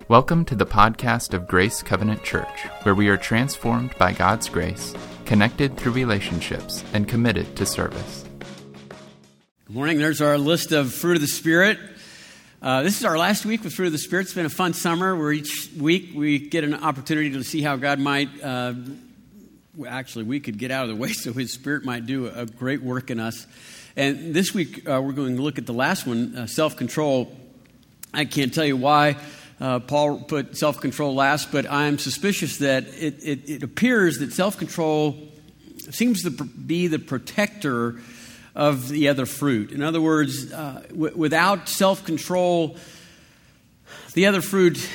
Welcome to the podcast of Grace Covenant Church, where we are transformed by God's grace, connected through relationships, and committed to service. Good morning. There's our list of fruit of the Spirit. This is our last week with fruit of the Spirit. It's been a fun summer where each week we get an opportunity to see how God might, we could get out of the way so His Spirit might do a great work in us. And this week we're going to look at the last one, self-control. I can't tell you why Paul put self-control last, but I'm suspicious that it appears that self-control seems to be the protector of the other fruit. In other words, without self-control, the other fruit,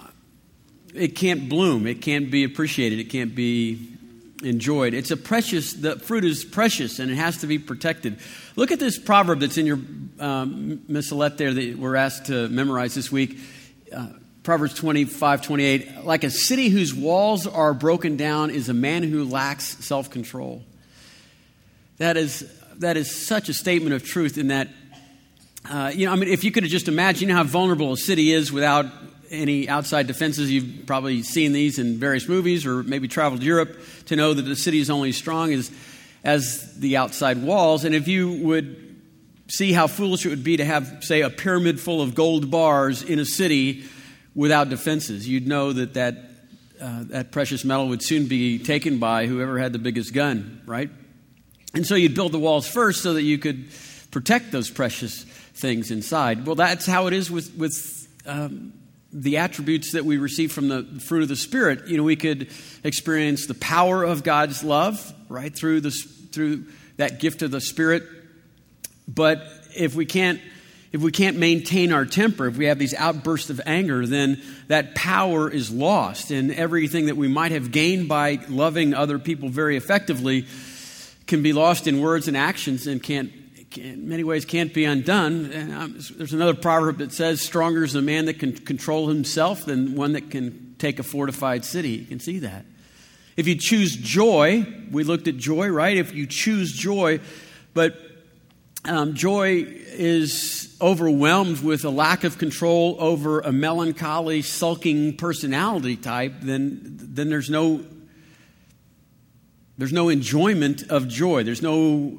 it can't bloom, it can't be appreciated, it can't be enjoyed. The fruit is precious and it has to be protected. Look at this proverb that's in your missalette there that we're asked to memorize this week. Proverbs 25:28. Like a city whose walls are broken down is a man who lacks self-control. That is such a statement of truth in that, if you could have just imagined, how vulnerable a city is without any outside defenses. You've probably seen these in various movies or maybe traveled to Europe to know that the city is only as strong as the outside walls. And if you would see how foolish it would be to have, say, a pyramid full of gold bars in a city without defenses, you'd know that precious metal would soon be taken by whoever had the biggest gun, right? And so you'd build the walls first so that you could protect those precious things inside. Well, that's how it is with the attributes that we receive from the fruit of the Spirit. We could experience the power of God's love, right, through that gift of the Spirit. But if we can't maintain our temper, if we have these outbursts of anger, then that power is lost. And everything that we might have gained by loving other people very effectively can be lost in words and actions and in many ways can't be undone. And there's another proverb that says, stronger is a man that can control himself than one that can take a fortified city. You can see that. If you choose joy, we looked at joy, right? If you choose joy, but joy is overwhelmed with a lack of control over a melancholy, sulking personality type, then there's no enjoyment of joy. There's no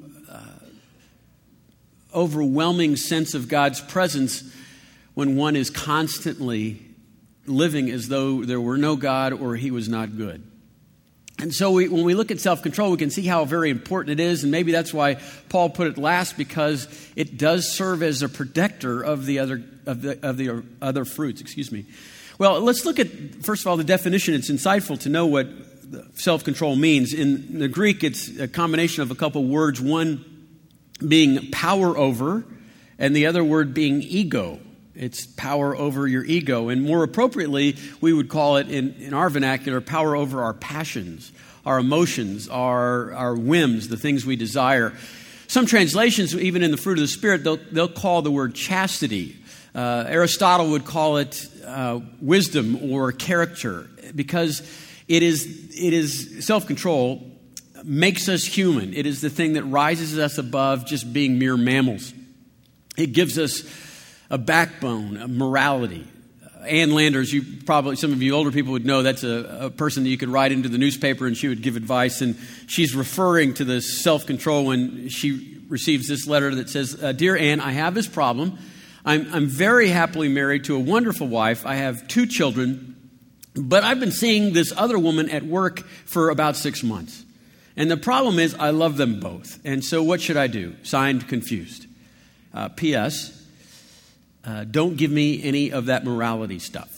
overwhelming sense of God's presence when one is constantly living as though there were no God or He was not good. And so when we look at self-control, we can see how very important it is, and maybe that's why Paul put it last, because it does serve as a protector of the other fruits. Excuse me. Well, let's look at, first of all, the definition. It's insightful to know what self-control means. In the Greek, it's a combination of a couple words, one being power over, and the other word being ego. It's power over your ego. And more appropriately, we would call it, in our vernacular, power over our passions, our emotions, our whims, the things we desire. Some translations, even in the fruit of the Spirit, they'll call the word chastity. Aristotle would call it wisdom or character, because it is self-control makes us human. It is the thing that rises us above just being mere mammals. It gives us a backbone, a morality. Ann Landers, some of you older people would know that's a person that you could write into the newspaper and she would give advice. And she's referring to this self-control when she receives this letter that says, Dear Ann, I have this problem. I'm very happily married to a wonderful wife. I have 2 children, but I've been seeing this other woman at work for about 6 months. And the problem is I love them both. And so what should I do? Signed, Confused. P.S. Don't give me any of that morality stuff.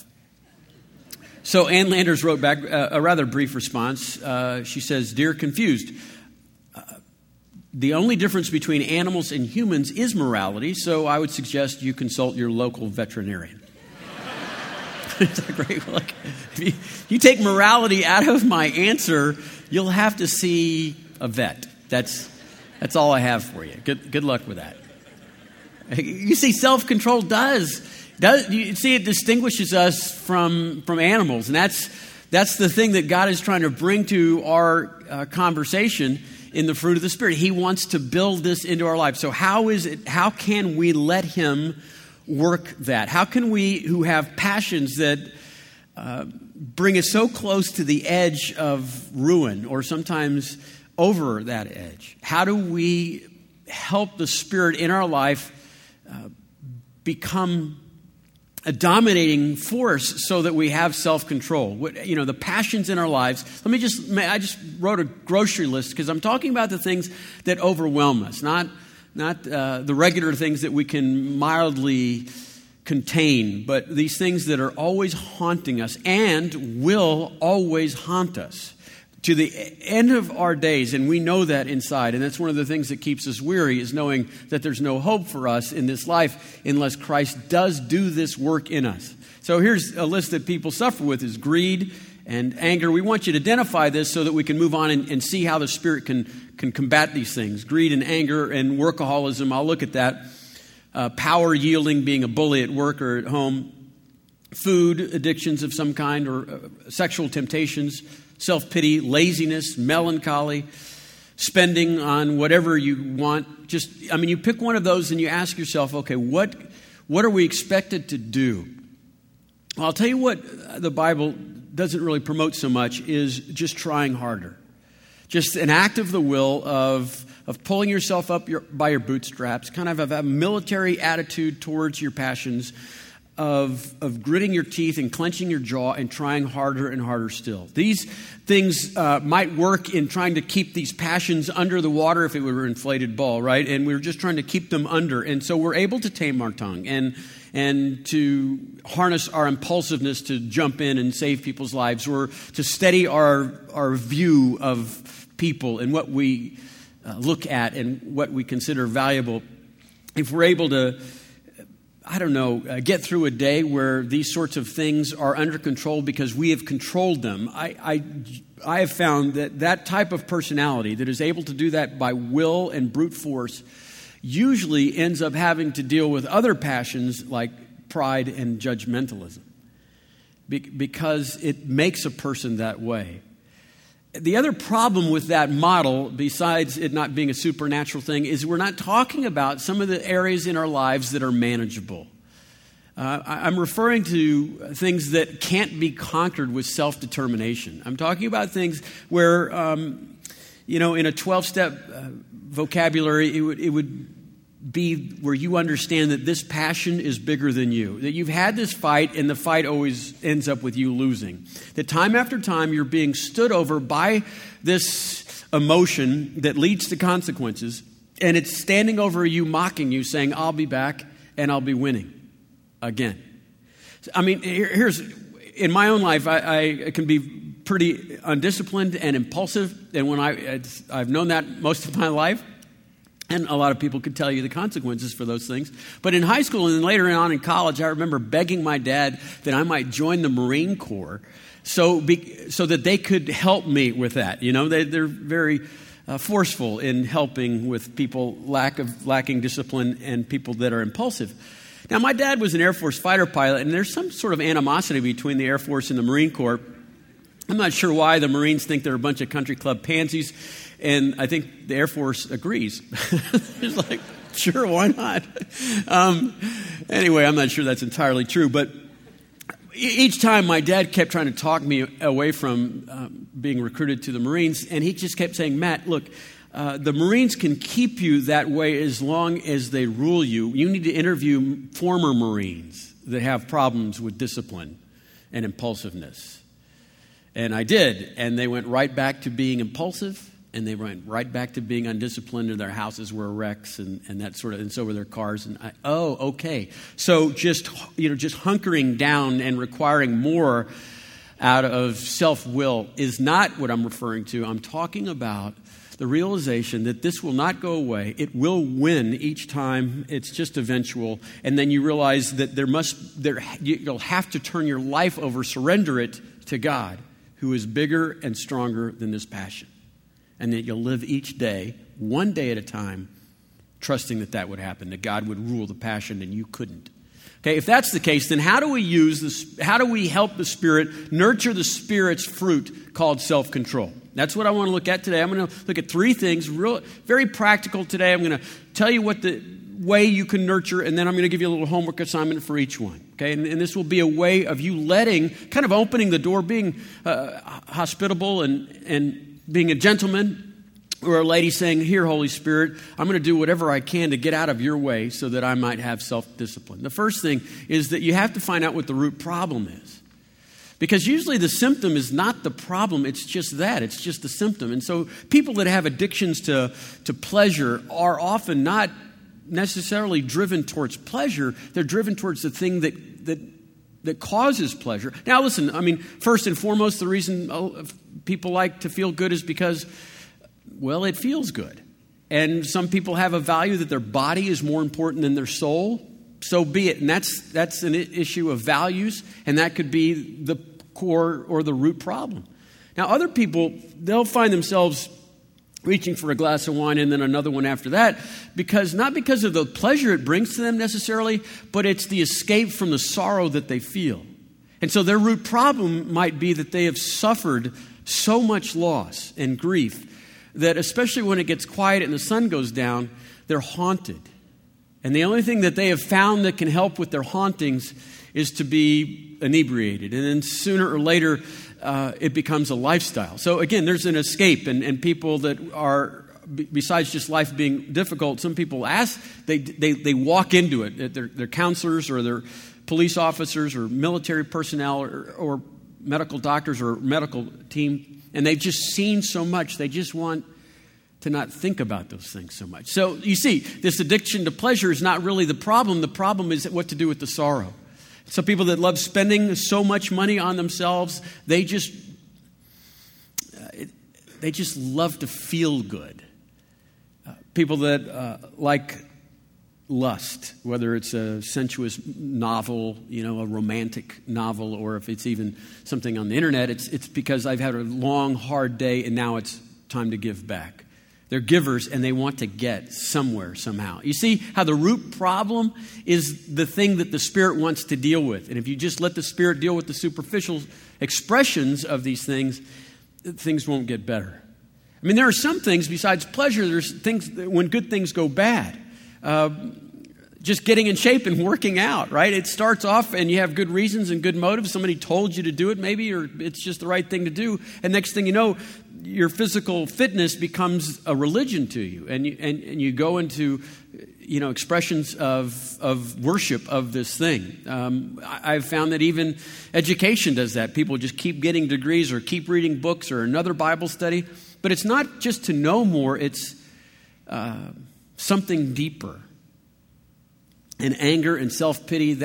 So Ann Landers wrote back a rather brief response. She says, Dear Confused, the only difference between animals and humans is morality, so I would suggest you consult your local veterinarian. It's a great look. If you take morality out of my answer, you'll have to see a vet. That's all I have for you. Good luck with that. You see, self-control does you see, it distinguishes us from animals, and that's the thing that God is trying to bring to our conversation in the fruit of the Spirit. He wants to build this into our life. So how can we let Him work that? How can we, who have passions that bring us so close to the edge of ruin, or sometimes over that edge? How do we help the Spirit in our life become a dominating force so that we have self-control? The passions in our lives. I just wrote a grocery list because I'm talking about the things that overwhelm us, not the regular things that we can mildly contain, but these things that are always haunting us and will always haunt us to the end of our days, and we know that inside. And that's one of the things that keeps us weary, is knowing that there's no hope for us in this life unless Christ does do this work in us. So here's a list that people suffer with: is greed and anger. We want you to identify this so that we can move on and see how the Spirit can combat these things. Greed and anger and workaholism, I'll look at that. Power yielding, being a bully at work or at home. Food addictions of some kind, or sexual temptations. Self-pity, laziness, melancholy, spending on whatever you want. You pick one of those and you ask yourself, okay, what are we expected to do? Well, I'll tell you what the Bible doesn't really promote so much is just trying harder. Just an act of the will of pulling yourself up by your bootstraps, kind of a military attitude towards your passions, of gritting your teeth and clenching your jaw and trying harder and harder still. These things might work in trying to keep these passions under the water if it were an inflated ball, right? And we're just trying to keep them under. And so we're able to tame our tongue and to harness our impulsiveness to jump in and save people's lives, or to steady our view of people and what we look at and what we consider valuable. If we're able to get through a day where these sorts of things are under control because we have controlled them. I have found that type of personality that is able to do that by will and brute force usually ends up having to deal with other passions like pride and judgmentalism, because it makes a person that way. The other problem with that model, besides it not being a supernatural thing, is we're not talking about some of the areas in our lives that are manageable. I'm referring to things that can't be conquered with self-determination. I'm talking about things where, in a 12-step vocabulary, it would be where you understand that this passion is bigger than you, that you've had this fight and the fight always ends up with you losing, that time after time you're being stood over by this emotion that leads to consequences, and it's standing over you, mocking you, saying, I'll be back and I'll be winning again. Here's, in my own life, I can be pretty undisciplined and impulsive, and when I've known that most of my life. And a lot of people could tell you the consequences for those things. But in high school and then later on in college, I remember begging my dad that I might join the Marine Corps so that they could help me with that. They're very forceful in helping with people lacking discipline and people that are impulsive. Now, my dad was an Air Force fighter pilot, and there's some sort of animosity between the Air Force and the Marine Corps. I'm not sure why. The Marines think they're a bunch of country club pansies. And I think the Air Force agrees. It's like, sure, why not? Anyway, I'm not sure that's entirely true. But each time my dad kept trying to talk me away from being recruited to the Marines. And he just kept saying, Matt, look, the Marines can keep you that way as long as they rule you. You need to interview former Marines that have problems with discipline and impulsiveness. And I did. And they went right back to being impulsive. And they went right back to being undisciplined, and their houses were wrecks and that sort of, and so were their cars. And okay. So just hunkering down and requiring more out of self-will is not what I'm referring to. I'm talking about the realization that this will not go away. It will win each time. It's just eventual. And then you realize that you'll have to turn your life over, surrender it to God, who is bigger and stronger than this passion. And that you'll live each day, one day at a time, trusting that would happen, that God would rule the passion and you couldn't. Okay, if that's the case, then how do we help the Spirit nurture the Spirit's fruit called self-control? That's what I want to look at today. I'm going to look at three things, very practical today. I'm going to tell you what the way you can nurture, and then I'm going to give you a little homework assignment for each one. Okay, and this will be a way of you kind of opening the door, being hospitable and being a gentleman, or a lady saying, here, Holy Spirit, I'm going to do whatever I can to get out of your way so that I might have self-discipline. The first thing is that you have to find out what the root problem is. Because usually the symptom is not the problem, it's just that. It's just the symptom. And so people that have addictions to pleasure are often not necessarily driven towards pleasure. They're driven towards the thing that causes pleasure. Now listen, I mean, first and foremost, the reason people like to feel good is because, well, it feels good. And some people have a value that their body is more important than their soul. So be it. And that's an issue of values, and that could be the core or the root problem. Now, other people, they'll find themselves reaching for a glass of wine and then another one after that, not because of the pleasure it brings to them necessarily, but it's the escape from the sorrow that they feel. And so their root problem might be that they have suffered so much loss and grief that especially when it gets quiet and the sun goes down, they're haunted. And the only thing that they have found that can help with their hauntings is to be inebriated. And then sooner or later, it becomes a lifestyle. So again, there's an escape. And people that are, besides just life being difficult, some people they walk into it. They're counselors or they're police officers or military personnel or medical doctors or medical team. And they've just seen so much, they just want to not think about those things so much. So you see, this addiction to pleasure is not really the problem. The problem is what to do with the sorrow. Some people that love spending so much money on themselves, they just love to feel good. People that like lust, whether it's a sensuous novel, a romantic novel, or if it's even something on the internet, it's because I've had a long, hard day and now it's time to give back. They're givers and they want to get somewhere, somehow. You see how the root problem is the thing that the Spirit wants to deal with. And if you just let the Spirit deal with the superficial expressions of these things, things won't get better. I mean, there are some things besides pleasure, there's things when good things go bad. Just getting in shape and working out, right? It starts off and you have good reasons and good motives. Somebody told you to do it maybe, or it's just the right thing to do. And next thing you know, your physical fitness becomes a religion to you. And you go into, expressions of worship of this thing. I've found that even education does that. People just keep getting degrees or keep reading books or another Bible study. But it's not just to know more, it's something deeper. And anger and self-pity,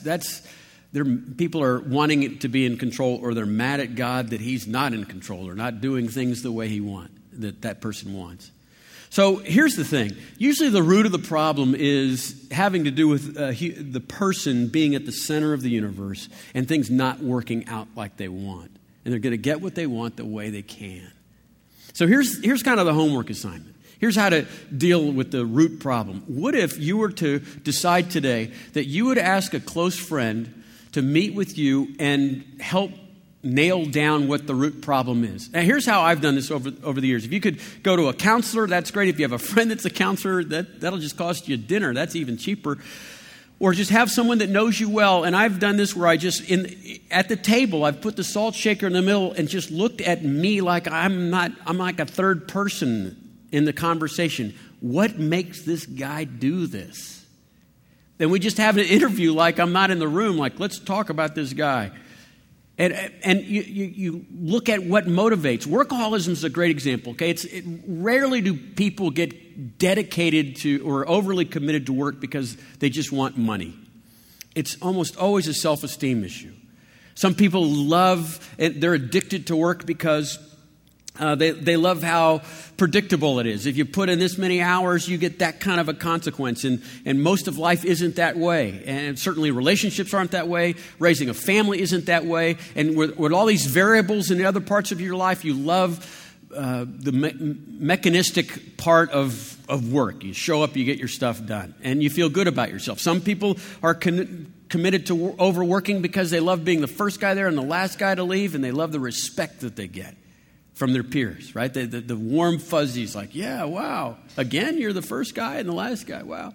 people are wanting it to be in control, or they're mad at God that He's not in control or not doing things the way that person wants. So here's the thing. Usually the root of the problem is having to do with the person being at the center of the universe and things not working out like they want. And they're going to get what they want the way they can. So here's kind of the homework assignment. Here's how to deal with the root problem. What if you were to decide today that you would ask a close friend to meet with you and help nail down what the root problem is? Now, here's how I've done this over the years. If you could go to a counselor, that's great. If you have a friend that's a counselor, that'll just cost you dinner. That's even cheaper. Or just have someone that knows you well. And I've done this where at the table, I've put the salt shaker in the middle and just looked at me like I'm like a third person in the conversation. What makes this guy do this? Then we just have an interview like I'm not in the room, like let's talk about this guy. And you look at what motivates. Workaholism is a great example. Okay, rarely do people get dedicated to or overly committed to work because they just want money. It's almost always a self-esteem issue. Some people they're addicted to work because they love how predictable it is. If you put in this many hours, you get that kind of a consequence. And most of life isn't that way. And certainly relationships aren't that way. Raising a family isn't that way. And with all these variables in the other parts of your life, you love the mechanistic part of work. You show up, you get your stuff done. And you feel good about yourself. Some people are committed to overworking because they love being the first guy there and the last guy to leave. And they love the respect that they get from their peers, right? The warm fuzzies like, yeah, wow. Again, you're the first guy and the last guy, wow.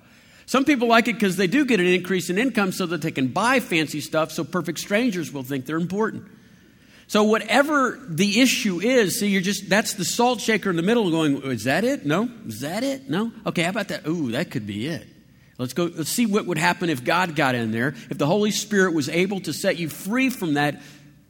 Some people like it because they do get an increase in income so that they can buy fancy stuff so perfect strangers will think they're important. So whatever the issue is, see, that's the salt shaker in the middle going, is that it? No? Is that it? No? Okay, how about that? Ooh, that could be it. Let's see what would happen if God got in there, if the Holy Spirit was able to set you free from that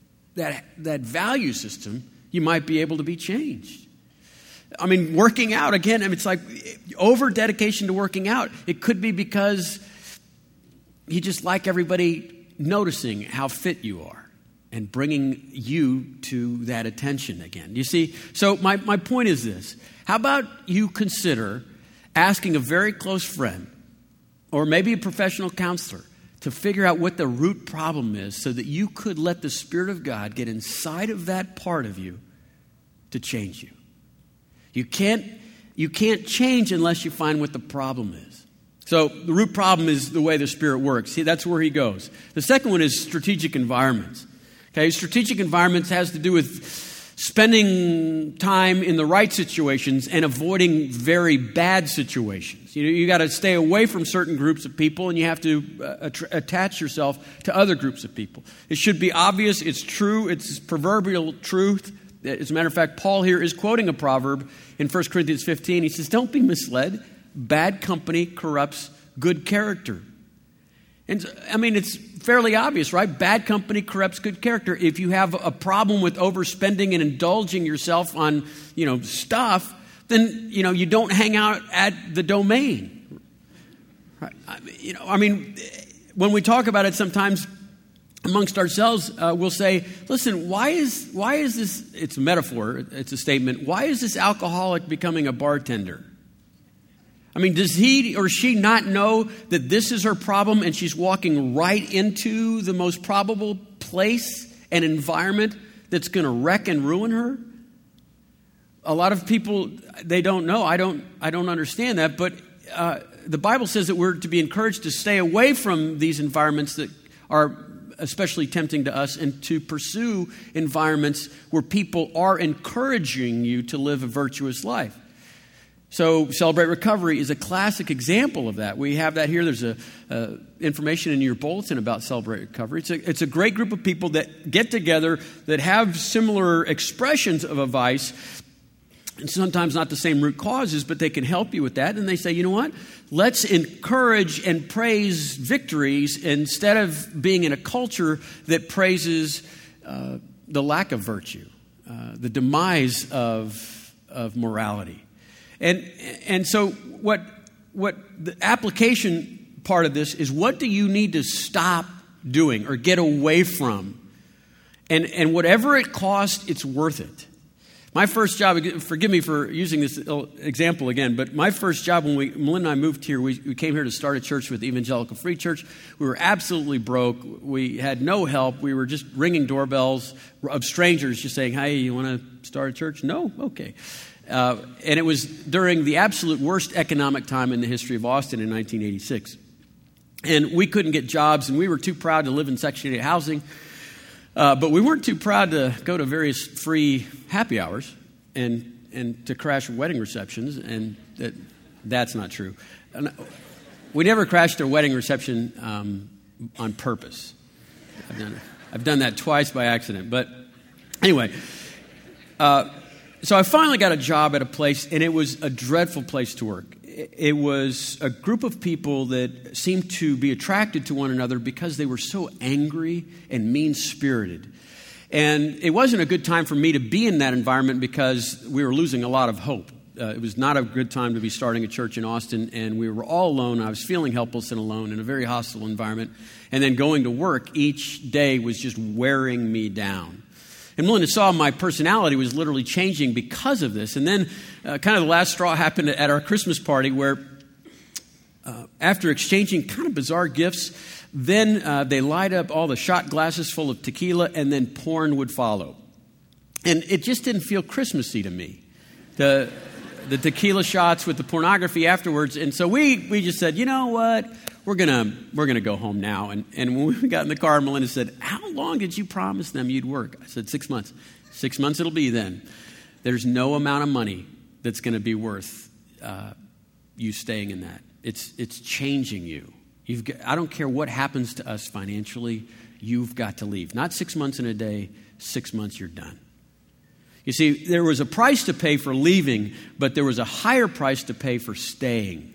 value system, you might be able to be changed. I mean, working out, again, it's like over-dedication to working out. It could be because you just like everybody noticing how fit you are and bringing you to that attention again. You see, so my point is this. How about you consider asking a very close friend or maybe a professional counselor to figure out what the root problem is so that you could let the Spirit of God get inside of that part of you to change you. You can't change unless you find what the problem is. So the root problem is the way the Spirit works. See, that's where he goes. The second one is strategic environments. Okay, strategic environments has to do with spending time in the right situations and avoiding very bad situations. You got to stay away from certain groups of people, and you have to attach yourself to other groups of people. It should be obvious. It's true. It's proverbial truth. As a matter of fact, Paul here is quoting a proverb in 1 Corinthians 15. He says, don't be misled. Bad company corrupts good character. And I mean, it's fairly obvious, right? Bad company corrupts good character. If you have a problem with overspending and indulging yourself on, stuff, then, you don't hang out at the Domain. Right? I mean, when we talk about it sometimes amongst ourselves, we'll say, listen, why is this, it's a metaphor, it's a statement, why is this alcoholic becoming a bartender? I mean, does he or she not know that this is her problem and she's walking right into the most probable place and environment that's going to wreck and ruin her? A lot of people, they don't know. I don't understand that, but the Bible says that we're to be encouraged to stay away from these environments that are especially tempting to us and to pursue environments where people are encouraging you to live a virtuous life. So Celebrate Recovery is a classic example of that. We have that here. There's information in your bulletin about Celebrate Recovery. It's a great group of people that get together that have similar expressions of a vice, and sometimes not the same root causes, but they can help you with that. And they say, you know what? Let's encourage and praise victories instead of being in a culture that praises the lack of virtue, the demise of morality. And so what the application part of this is, what do you need to stop doing or get away from? And whatever it costs, it's worth it. My first job, forgive me for using this example again, but my first job when Melinda and I moved here, we came here to start a church with Evangelical Free Church. We were absolutely broke. We had no help. We were just ringing doorbells of strangers just saying, hey, you want to start a church? No? Okay. And it was during the absolute worst economic time in the history of Austin in 1986. And we couldn't get jobs, and we were too proud to live in Section 8 housing. But we weren't too proud to go to various free happy hours and to crash wedding receptions, and that's not true. We never crashed a wedding reception on purpose. I've done that twice by accident. But anyway, so I finally got a job at a place, and it was a dreadful place to work. It was a group of people that seemed to be attracted to one another because they were so angry and mean-spirited. And it wasn't a good time for me to be in that environment because we were losing a lot of hope. It was not a good time to be starting a church in Austin, and we were all alone. I was feeling helpless and alone in a very hostile environment. And then going to work each day was just wearing me down. And Melinda saw my personality was literally changing because of this. And then kind of the last straw happened at our Christmas party where after exchanging kind of bizarre gifts, then they light up all the shot glasses full of tequila, and then porn would follow. And it just didn't feel Christmassy to me, the tequila shots with the pornography afterwards. And so we just said, you know what? We're gonna go home now. And when we got in the car, Melinda said, how long did you promise them you'd work? I said, 6 months. 6 months it'll be then. There's no amount of money that's going to be worth you staying in that. It's changing you. I don't care what happens to us financially, you've got to leave. Not 6 months in a day, 6 months you're done. You see, there was a price to pay for leaving, but there was a higher price to pay for staying.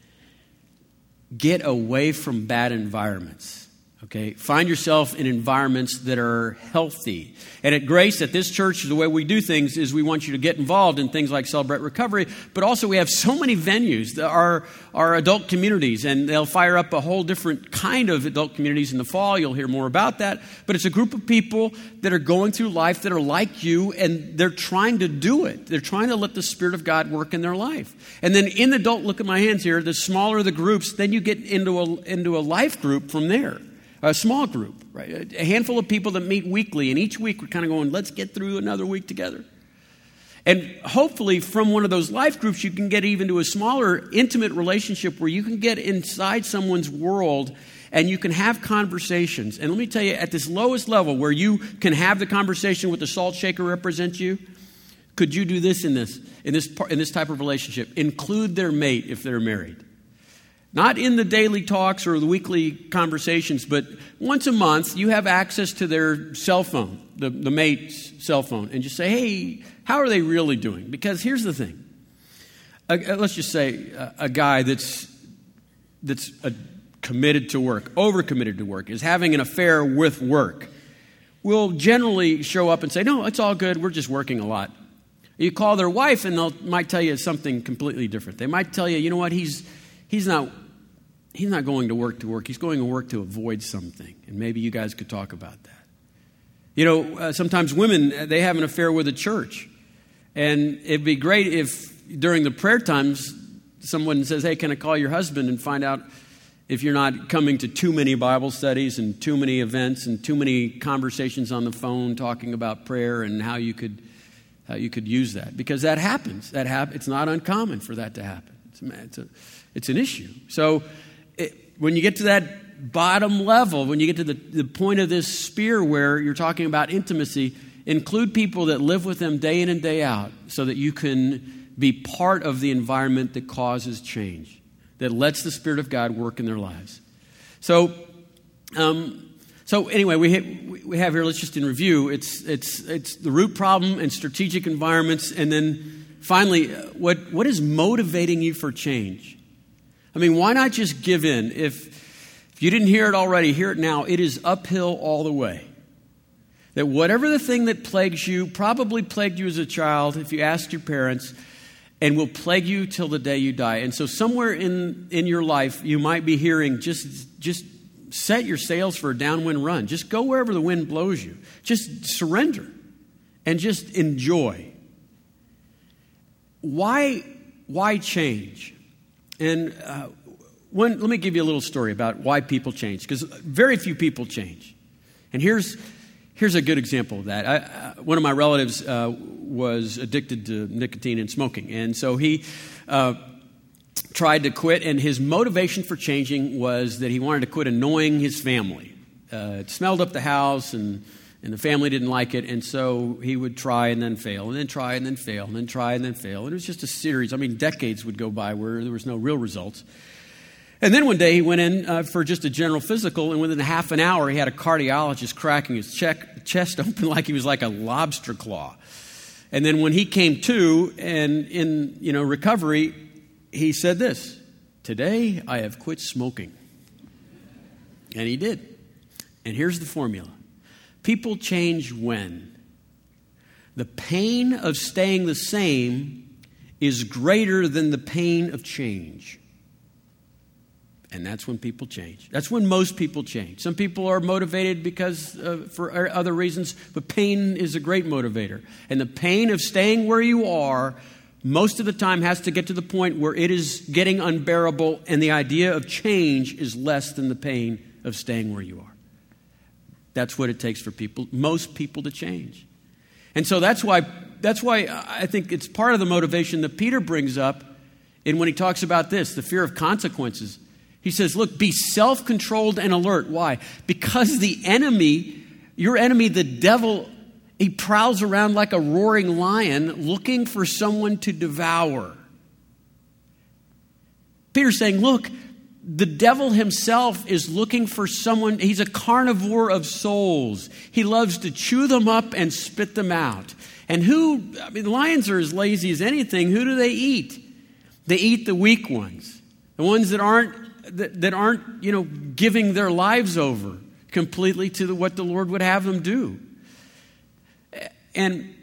Get away from bad environments. Okay, find yourself in environments that are healthy. And at Grace, at this church, the way we do things is we want you to get involved in things like Celebrate Recovery, but also we have so many venues. Our adult communities, and they'll fire up a whole different kind of adult communities in the fall. You'll hear more about that. But it's a group of people that are going through life that are like you, and they're trying to do it. They're trying to let the Spirit of God work in their life. And then in the adult, look at my hands here, the smaller the groups, then you get into a life group from there. A small group, right? A handful of people that meet weekly, and each week we're kind of going, let's get through another week together. And hopefully from one of those life groups, you can get even to a smaller, intimate relationship where you can get inside someone's world and you can have conversations. And let me tell you, at this lowest level where you can have the conversation with the salt shaker represents you, could you do this in this type of relationship? Include their mate if they're married. Not in the daily talks or the weekly conversations, but once a month you have access to their cell phone, the mate's cell phone, and just say, hey, how are they really doing? Because here's the thing. Let's just say a guy that's committed to work, overcommitted to work, is having an affair with work, will generally show up and say, no, it's all good, we're just working a lot. You call their wife and they might tell you something completely different. They might tell you, you know what, he's not going to work. He's going to work to avoid something. And maybe you guys could talk about that. You know, sometimes women, they have an affair with a church. And it'd be great if during the prayer times, someone says, hey, can I call your husband and find out if you're not coming to too many Bible studies and too many events and too many conversations on the phone talking about prayer and how you could use that. Because that happens. It's not uncommon for that to happen. It's an issue. So when you get to that bottom level, when you get to the point of this spear where you're talking about intimacy, include people that live with them day in and day out so that you can be part of the environment that causes change, that lets the Spirit of God work in their lives. So anyway, we have here, let's just in review, it's the root problem and strategic environments, and then finally, what is motivating you for change? I mean, why not just give in? If you didn't hear it already, hear it now. It is uphill all the way. That whatever the thing that plagues you, probably plagued you as a child, if you asked your parents, and will plague you till the day you die. And so somewhere in your life, you might be hearing, just set your sails for a downwind run. Just go wherever the wind blows you. Just surrender and just enjoy. Why change? And let me give you a little story about why people change, because very few people change. And here's a good example of that. One of my relatives was addicted to nicotine and smoking, and so he tried to quit, and his motivation for changing was that he wanted to quit annoying his family. It smelled up the house, and the family didn't like it, and so he would try and then fail, and then try and then fail, and then try and then fail. And it was just a series. I mean, decades would go by where there was no real results. And then one day he went in for just a general physical, and within half an hour he had a cardiologist cracking his chest open like he was like a lobster claw. And then when he came to and in recovery, he said this, "Today I have quit smoking." And he did. And here's the formula. People change when the pain of staying the same is greater than the pain of change. And that's when people change. That's when most people change. Some people are motivated because for other reasons, but pain is a great motivator. And the pain of staying where you are most of the time has to get to the point where it is getting unbearable, and the idea of change is less than the pain of staying where you are. That's what it takes for most people to change. And so that's why I think it's part of the motivation that Peter brings up when he talks about this, the fear of consequences. He says, look, be self-controlled and alert. Why? Because the enemy, your enemy, the devil, he prowls around like a roaring lion looking for someone to devour. Peter's saying, look, the devil himself is looking for someone. He's a carnivore of souls. He loves to chew them up and spit them out. And lions are as lazy as anything. Who do they eat? They eat the weak ones, the ones that aren't giving their lives over completely to what the Lord would have them do. And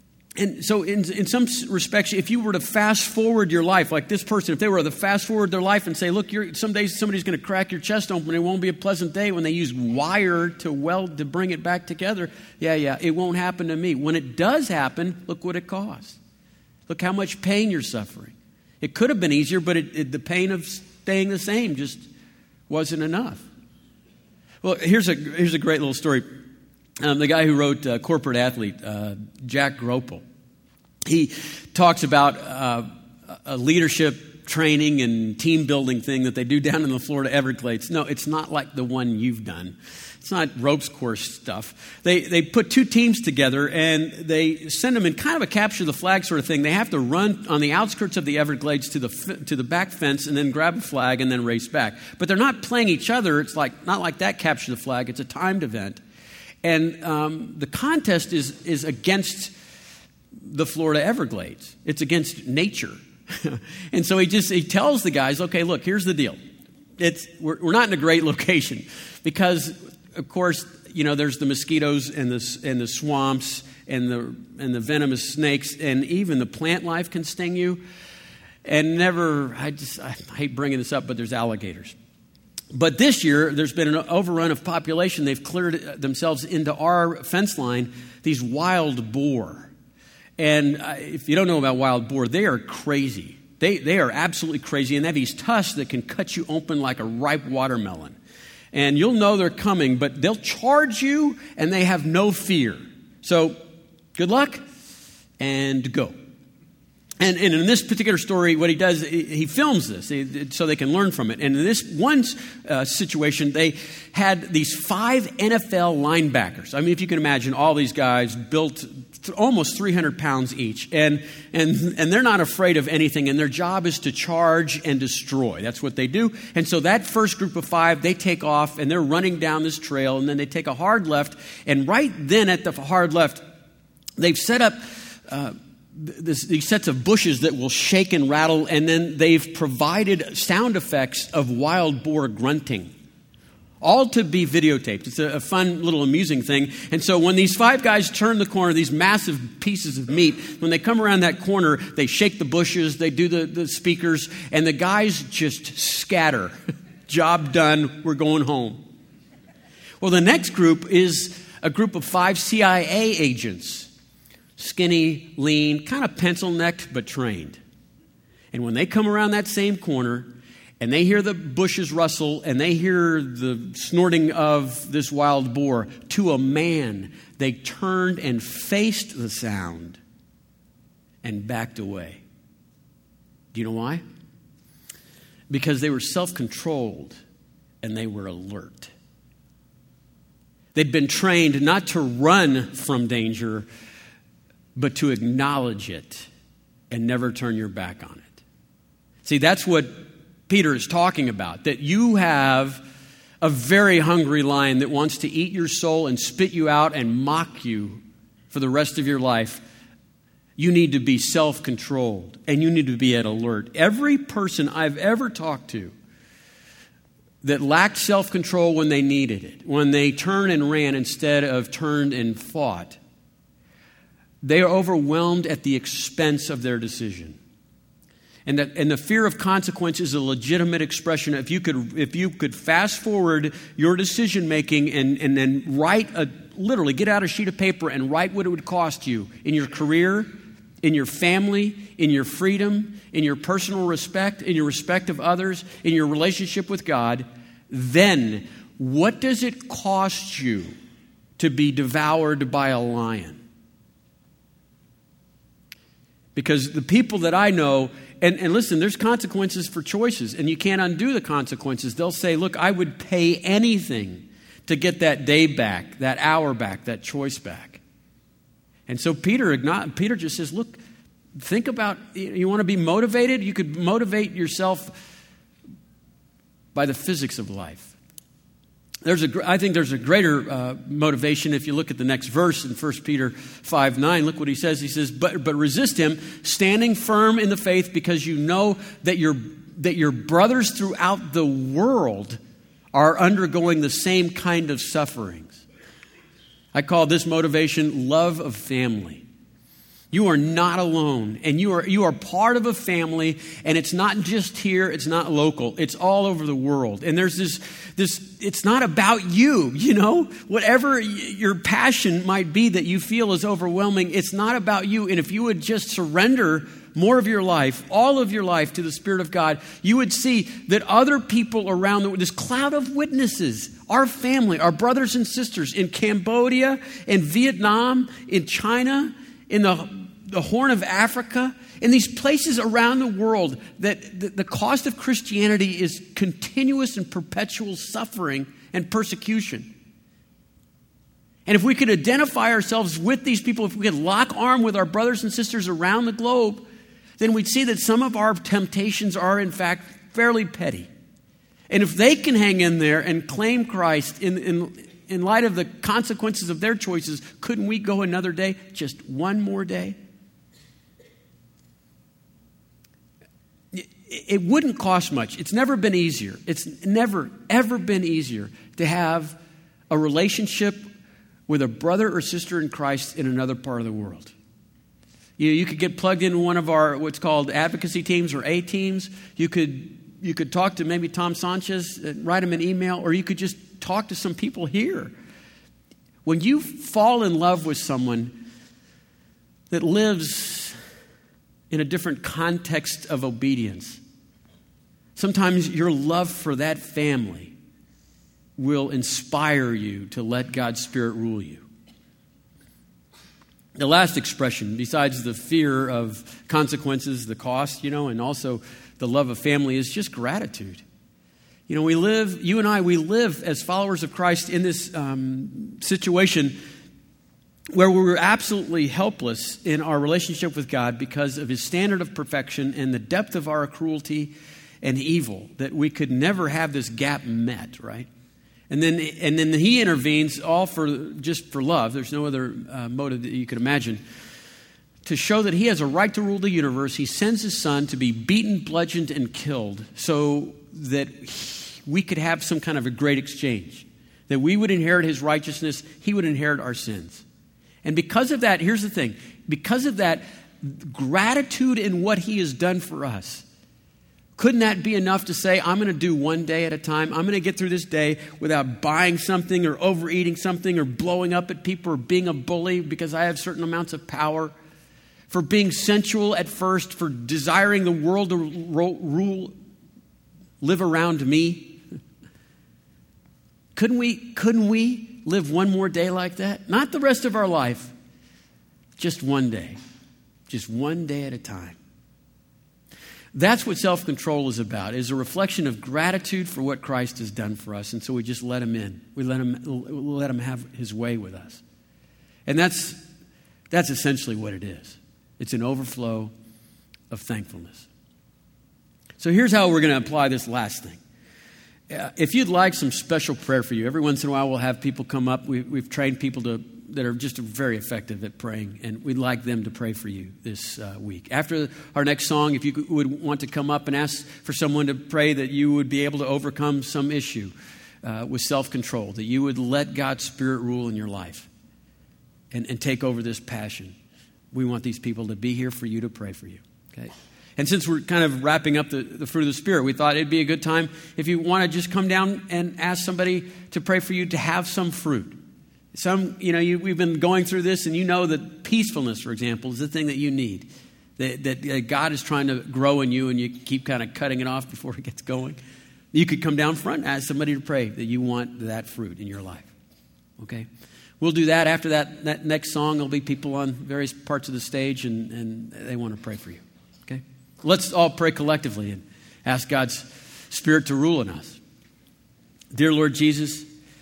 so in some respects, if you were to fast forward your life, like this person, if they were to fast forward their life and say, look, some days somebody's going to crack your chest open, it won't be a pleasant day when they use wire to bring it back together. Yeah, it won't happen to me. When it does happen, look what it costs. Look how much pain you're suffering. It could have been easier, but the pain of staying the same just wasn't enough. Well, here's a great little story. The guy who wrote Corporate Athlete, Jack Gropel, he talks about a leadership training and team building thing that they do down in the Florida Everglades. No, it's not like the one you've done. It's not ropes course stuff. They put two teams together and they send them in kind of a capture the flag sort of thing. They have to run on the outskirts of the Everglades to the back fence and then grab a flag and then race back. But they're not playing each other. It's not like that capture the flag. It's a timed event. And the contest is against the Florida Everglades. It's against nature. And so he tells the guys, okay, look, here's the deal. We're not in a great location because, of course, there's the mosquitoes and the swamps and the venomous snakes, and even the plant life can sting you. And I hate bringing this up, but there's alligators. But this year, there's been an overrun of population. They've cleared themselves into our fence line, these wild boar. And if you don't know about wild boar, they are crazy. They are absolutely crazy. And they have these tusks that can cut you open like a ripe watermelon. And you'll know they're coming, but they'll charge you, and they have no fear. So good luck, and go. And in this particular story, what he does, he films this so they can learn from it. And in this one situation, they had these 5 NFL linebackers. I mean, if you can imagine, all these guys built almost 300 pounds each. And they're not afraid of anything. And their job is to charge and destroy. That's what they do. And so that first group of 5, they take off, and they're running down this trail. And then they take a hard left. And right then at the hard left, they've set up these sets of bushes that will shake and rattle, and then they've provided sound effects of wild boar grunting, all to be videotaped. It's a fun little amusing thing. And so when these 5 guys turn the corner, these massive pieces of meat, when they come around that corner, they shake the bushes, they do the speakers, and the guys just scatter. Job done, we're going home. Well, the next group is a group of 5 CIA agents. Skinny, lean, kind of pencil-necked, but trained. And when they come around that same corner and they hear the bushes rustle and they hear the snorting of this wild boar, to a man, they turned and faced the sound and backed away. Do you know why? Because they were self-controlled and they were alert. They'd been trained not to run from danger, but to acknowledge it and never turn your back on it. See, that's what Peter is talking about, that you have a very hungry lion that wants to eat your soul and spit you out and mock you for the rest of your life. You need to be self-controlled and you need to be at alert. Every person I've ever talked to that lacked self-control when they needed it, when they turned and ran instead of turned and fought, they are overwhelmed at the expense of their decision. And the fear of consequence is a legitimate expression. If you could fast forward your decision making and then literally get out a sheet of paper and write what it would cost you in your career, in your family, in your freedom, in your personal respect, in your respect of others, in your relationship with God, then what does it cost you to be devoured by a lion? Because the people that I know, and listen, there's consequences for choices, and you can't undo the consequences. They'll say, look, I would pay anything to get that day back, that hour back, that choice back. And so Peter just says, look, think about, you want to be motivated? You could motivate yourself by the physics of life. I think there's a greater motivation if you look at the next verse in 1 Peter 5:9. Look what he says. He says, but resist him, standing firm in the faith, because you know that your brothers throughout the world are undergoing the same kind of sufferings. I call this motivation love of family. You are not alone, and you are part of a family, and it's not just here, it's not local, it's all over the world. And there's this it's not about you, whatever your passion might be that you feel is overwhelming, it's not about you. And if you would just surrender more of your life, all of your life to the Spirit of God, you would see that other people around this cloud of witnesses, our family, our brothers and sisters in Cambodia, in Vietnam, in China, in the Horn of Africa, in these places around the world, that the cost of Christianity is continuous and perpetual suffering and persecution. And if we could identify ourselves with these people, if we could lock arm with our brothers and sisters around the globe, then we'd see that some of our temptations are, in fact, fairly petty. And if they can hang in there and claim Christ in light of the consequences of their choices, couldn't we go another day, just one more day? It wouldn't cost much. It's never been easier. It's never, ever been easier to have a relationship with a brother or sister in Christ in another part of the world. You could get plugged into one of our what's called advocacy teams or A teams. You could talk to maybe Tom Sanchez, write him an email, or you could just talk to some people here. When you fall in love with someone that lives in a different context of obedience, sometimes your love for that family will inspire you to let God's Spirit rule you. The last expression, besides the fear of consequences, the cost, and also the love of family, is just gratitude. You and I live as followers of Christ in this situation where we were absolutely helpless in our relationship with God because of His standard of perfection and the depth of our cruelty and evil, that we could never have this gap met, right? And then He intervenes all for love. There's no other motive that you could imagine. To show that He has a right to rule the universe, He sends His Son to be beaten, bludgeoned, and killed so that we could have some kind of a great exchange. That we would inherit His righteousness, He would inherit our sins. And because of that, here's the thing. Because of that gratitude in what He has done for us, couldn't that be enough to say, I'm going to do one day at a time. I'm going to get through this day without buying something or overeating something or blowing up at people or being a bully because I have certain amounts of power, for being sensual at first, for desiring the world to live around me. Couldn't we live one more day like that? Not the rest of our life, just one day. Just one day at a time. That's what self-control is about, is a reflection of gratitude for what Christ has done for us. And so we just let Him in. We let him have His way with us. And that's essentially what it is. It's an overflow of thankfulness. So here's how we're going to apply this last thing. If you'd like some special prayer for you, every once in a while we'll have people come up. We've trained people that are just very effective at praying, and we'd like them to pray for you this week. After our next song, if you would want to come up and ask for someone to pray that you would be able to overcome some issue with self-control, that you would let God's Spirit rule in your life and take over this passion. We want these people to be here for you, to pray for you. Okay? And since we're kind of wrapping up the fruit of the Spirit, we thought it'd be a good time if you want to just come down and ask somebody to pray for you to have some fruit. We've been going through this, and you know that peacefulness, for example, is the thing that you need. That God is trying to grow in you, and you keep kind of cutting it off before it gets going. You could come down front and ask somebody to pray that you want that fruit in your life. Okay? We'll do that after that next song. There'll be people on various parts of the stage, and they want to pray for you. Okay? Let's all pray collectively and ask God's Spirit to rule in us. Dear Lord Jesus,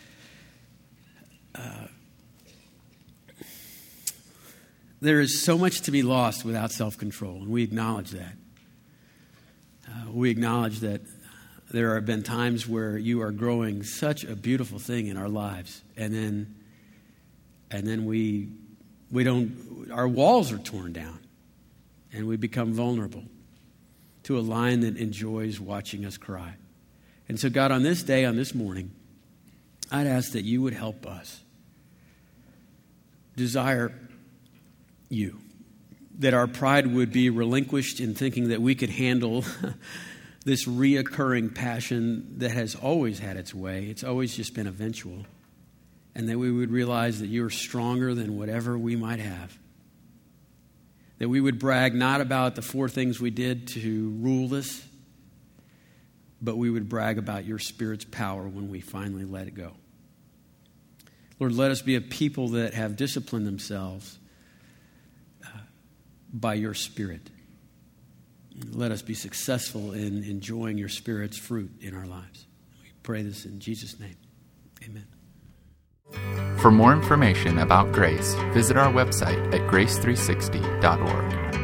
there is so much to be lost without self-control, and we acknowledge that. We acknowledge that there have been times where you are growing such a beautiful thing in our lives, and then we don't, our walls are torn down, and we become vulnerable to a lion that enjoys watching us cry. And so, God, on this day, on this morning, I'd ask that you would help us desire you, that our pride would be relinquished in thinking that we could handle this reoccurring passion that has always had its way. It's always just been eventual. And that we would realize that you're stronger than whatever we might have. That we would brag not about the 4 things we did to rule us, but we would brag about your Spirit's power when we finally let it go. Lord, let us be a people that have disciplined themselves by your Spirit. Let us be successful in enjoying your Spirit's fruit in our lives. We pray this in Jesus' name. Amen. For more information about Grace, visit our website at grace360.org.